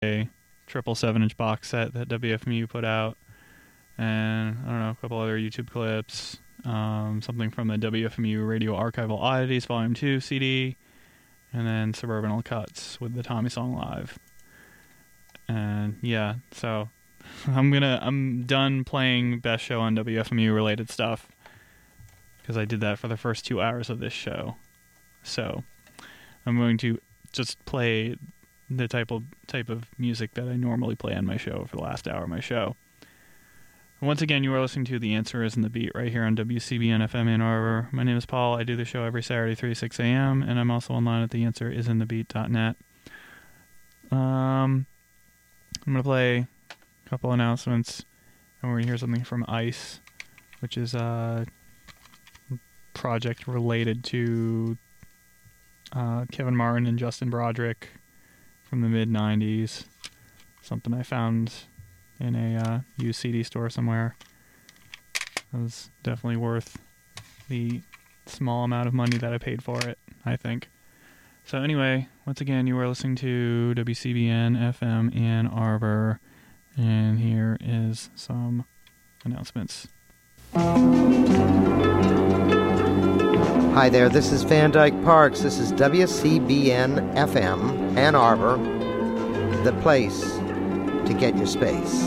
a triple 7-inch box set that WFMU put out, and I don't know, a couple other YouTube clips, something from the WFMU Radio Archival Oddities Volume 2 CD, and then Suburbanal Cuts with the Tommy Song Live. And yeah, so I'm done playing Best Show on WFMU related stuff, because I did that for the first 2 hours of this show. So I'm going to just play the type of music that I normally play on my show for the last hour of my show. Once again, you are listening to The Answer Is in the Beat right here on WCBN FM Ann Arbor. My name is Paul. I do the show every Saturday, 3 to 6 a.m., and I'm also online at theanswerisinthebeat.net. I'm going to play a couple announcements, and we're going to hear something from ICE, which is a project related to Kevin Martin and Justin Broderick from the mid-90s. Something I found in a used CD store somewhere. It was definitely worth the small amount of money that I paid for it, I think. So anyway, once again, you are listening to WCBN FM Ann Arbor, and here is some announcements. Hi there, this is Van Dyke Parks. This is WCBN FM Ann Arbor, the place to get your space.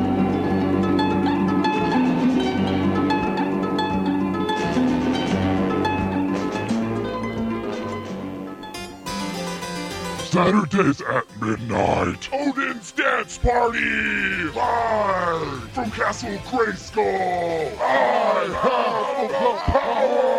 Saturdays at midnight, Odin's Dance Party! Live from Castle Grayskull! I have the power!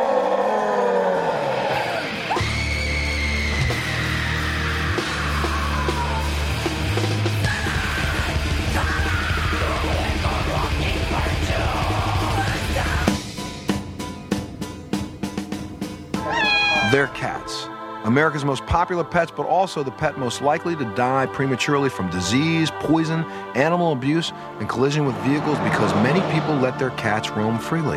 They're cats. America's most popular pets, but also the pet most likely to die prematurely from disease, poison, animal abuse, and collision with vehicles because many people let their cats roam freely.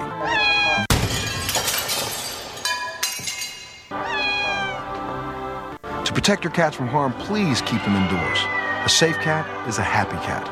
To protect your cats from harm, please keep them indoors. A safe cat is a happy cat.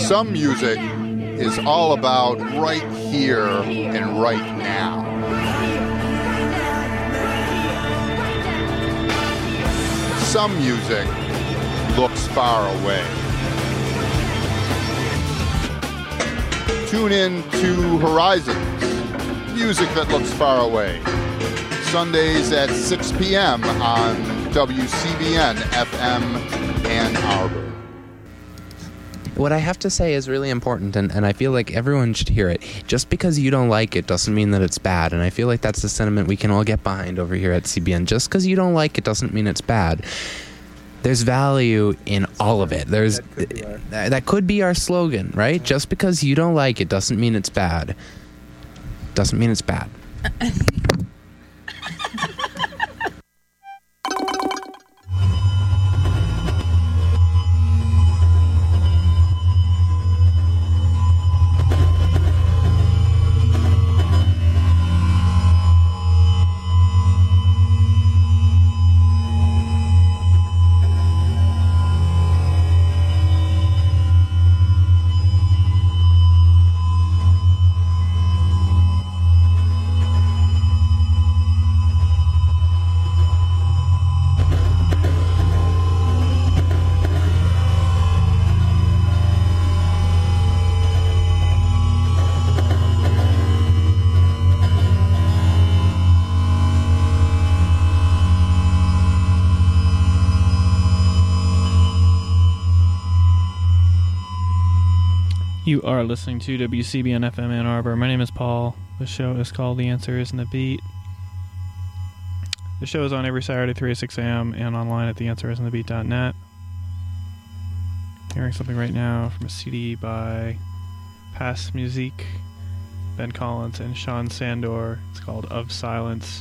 Some music is all about right here and right now. Some music looks far away. Tune in to Horizons, music that looks far away. Sundays at 6 p.m. on WCBN FM Ann Arbor. What I have to say is really important, and I feel like everyone should hear it. Just because you don't like it doesn't mean that it's bad, and I feel like that's the sentiment we can all get behind over here at CBN. Just because you don't like it doesn't mean it's bad. There's value in all of it. That could be our slogan, right? Just because you don't like it doesn't mean it's bad. Doesn't mean it's bad. You are listening to WCBN FM Ann Arbor. My name is Paul. The show is called The Answer Isn't a Beat. The show is on every Saturday, 3 to 6 a.m. and online at theanswerisn'thebeat.net. Hearing something right now from a CD by Pass Musique, Ben Collins, and Sean Sandor. It's called Of Silence.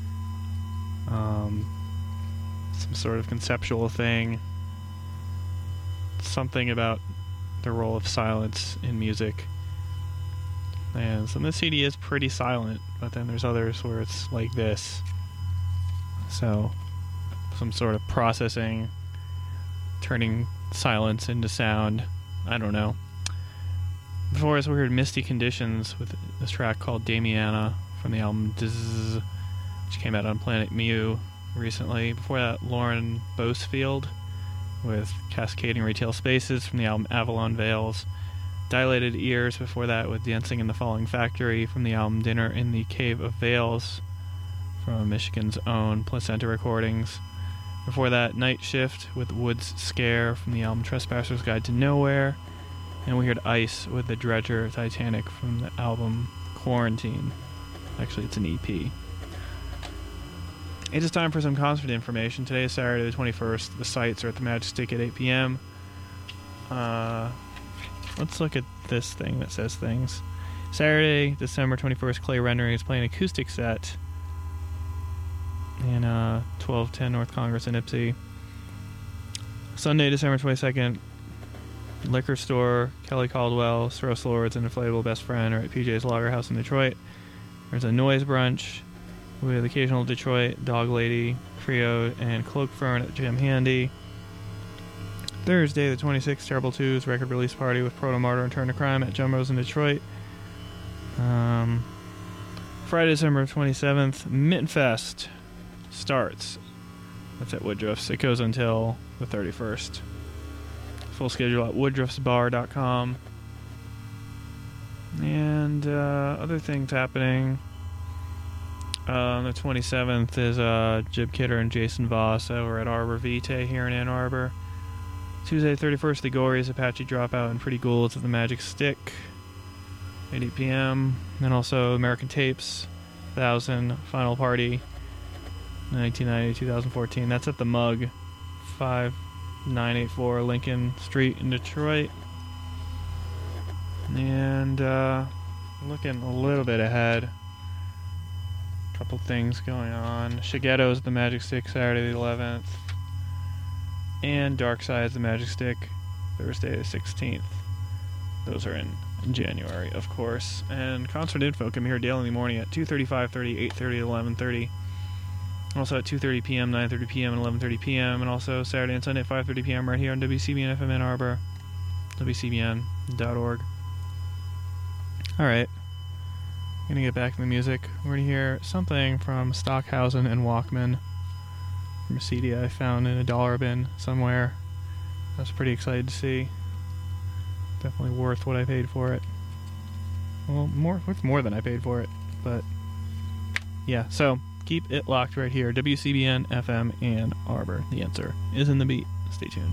Some sort of conceptual thing. Something about the role of silence in music. And some of the CD is pretty silent, but then there's others where it's like this. So, some sort of processing, turning silence into sound. I don't know. Before us, we heard Misty Conditions with this track called Damiana from the album Dzz, which came out on Planet Mu recently. Before that, Lauren Bosefield with Cascading Retail Spaces from the album Avalon Veils. Dilated Ears before that with Dancing in the Falling Factory from the album Dinner in the Cave of Veils from Michigan's own Placenta Recordings. Before that, Night Shift with Woods Scare from the album Trespasser's Guide to Nowhere. And we heard Ice with the Dredger Titanic from the album Quarantine. Actually, it's an EP. It is time for some concert information. Today is Saturday the 21st. The sites are at the Magic Stick at 8 p.m. Let's look at this thing that says things. Saturday, December 21st, Clay Rendering is playing an acoustic set in 1210 North Congress in Ipsy. Sunday, December 22nd, Liquor Store, Kelly Caldwell, Stross Lords, and Inflatable Best Friend are at PJ's Lager House in Detroit. There's a noise brunch with Occasional Detroit, Dog Lady, Trio, and Cloak Fern at Jam Handy. Thursday, the 26th, Terrible Twos record release party with Proto Martyr and Turn to Crime at Jumbo's in Detroit. Friday, December 27th, Mitten Fest starts. That's at Woodruff's. It goes until the 31st. Full schedule at woodruffsbar.com. And other things happening. On the 27th is Jib Kidder and Jason Voss over at Arbor Vitae here in Ann Arbor. Tuesday, 31st, the Gories, Apache Dropout, and Pretty Ghouls at the Magic Stick at 8 p.m. And also American Tapes, 1000, Final Party, 1990-2014. That's at the Mug, 5984 Lincoln Street in Detroit. And looking a little bit ahead. Couple things going on. Shigetto's the Magic Stick Saturday the 11th. And Dark Side's the Magic Stick Thursday the 16th. Those are in January, of course. And concert info can be heard daily in the morning at 2:30, 5:30, 8:30, 11:30. Also at 2:30 p.m., 9:30 p.m., and 11:30 p.m. And also Saturday and Sunday at 5:30 p.m. right here on WCBN FM Ann Arbor. WCBN. .org. All right. Gonna get back to the music. We're gonna hear something from Stockhausen and Walkman from a CD I found in a dollar bin somewhere. I was pretty excited to see. Definitely worth what I paid for it. Well, it's more than I paid for it, but yeah. So keep it locked right here. WCBN FM Ann Arbor. The answer is in the beat. Stay tuned.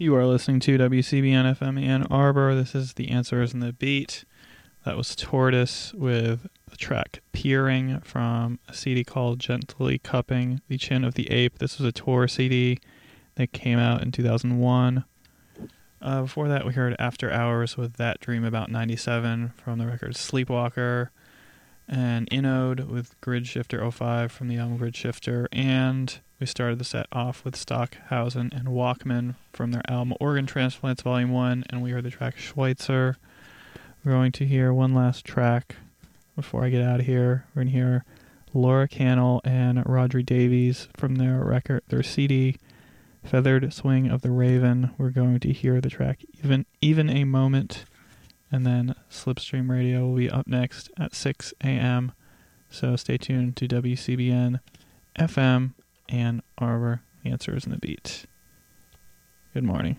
You are listening to WCBN FM Ann Arbor. This is The Answers in the Beat. That was Tortoise with the track Peering from a CD called Gently Cupping the Chin of the Ape. This was a tour CD that came out in 2001. Before that, we heard After Hours with That Dream About 97 from the record Sleepwalker, and Inode with Grid Shifter 05 from the album Grid Shifter, and we started the set off with Stockhausen and Walkman from their album Organ Transplants Volume 1, and we heard the track Schweitzer. We're going to hear one last track before I get out of here. We're going to hear Laura Cannell and Rodri Davies from their record, their CD, Feathered Swing of the Raven. We're going to hear the track Even a Moment, and then Slipstream Radio will be up next at 6 a.m. So stay tuned to WCBN FM Ann Arbor. The Answer is in the Beat. Good morning.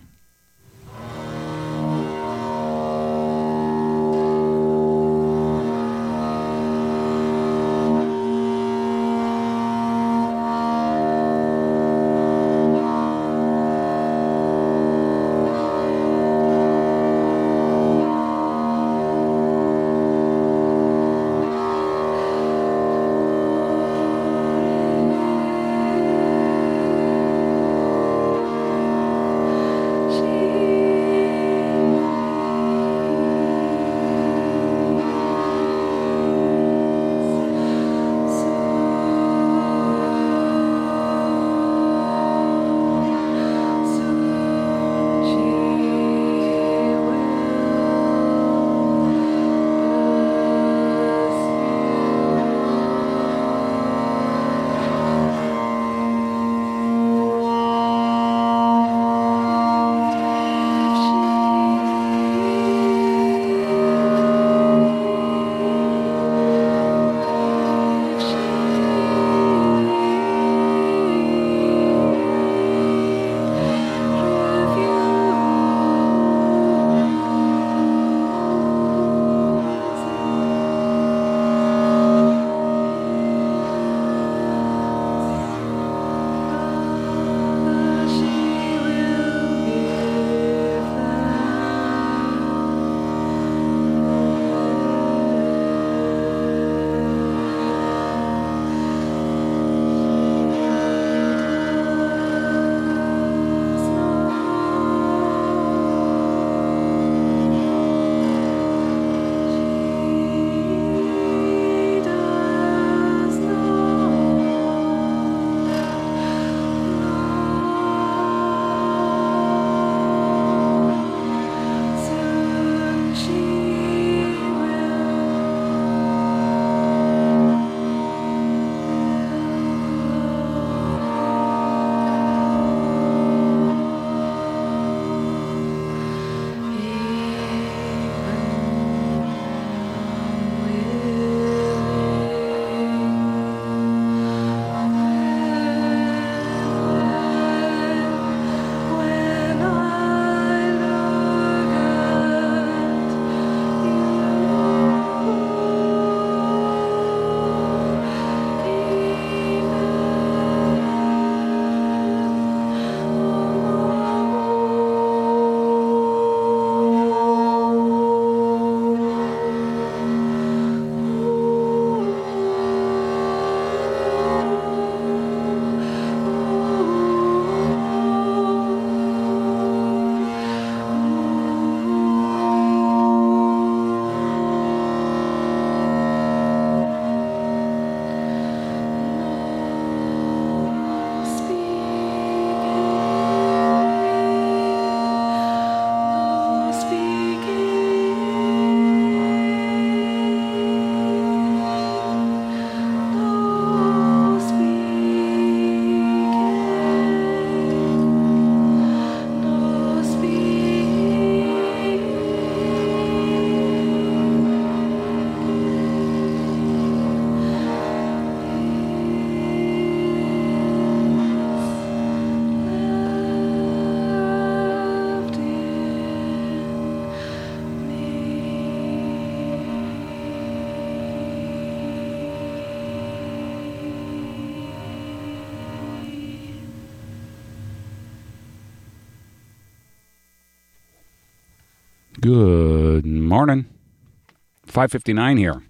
Good morning. 5:59 here.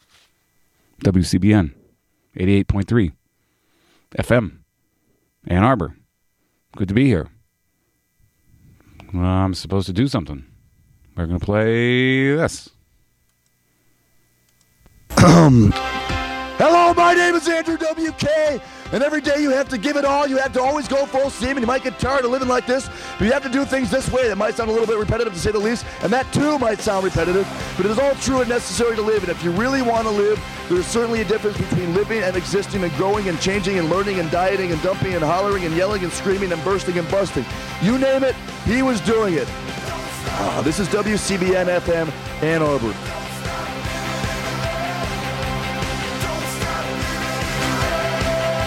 WCBN 88.3 FM, Ann Arbor. Good to be here. I'm supposed to do something. We're going to play this. Hello, my name is Andrew WK, and every day you have to give it all. You have to always go full steam, and you might get tired of living like this, but you have to do things this way. That might sound a little bit repetitive, to say the least, and that too might sound repetitive, but it is all true and necessary to live, and if you really want to live, there's certainly a difference between living and existing and growing and changing and learning and dieting and dumping and hollering and yelling and screaming and bursting and busting. You name it, he was doing it. This is WCBN FM Ann Arbor.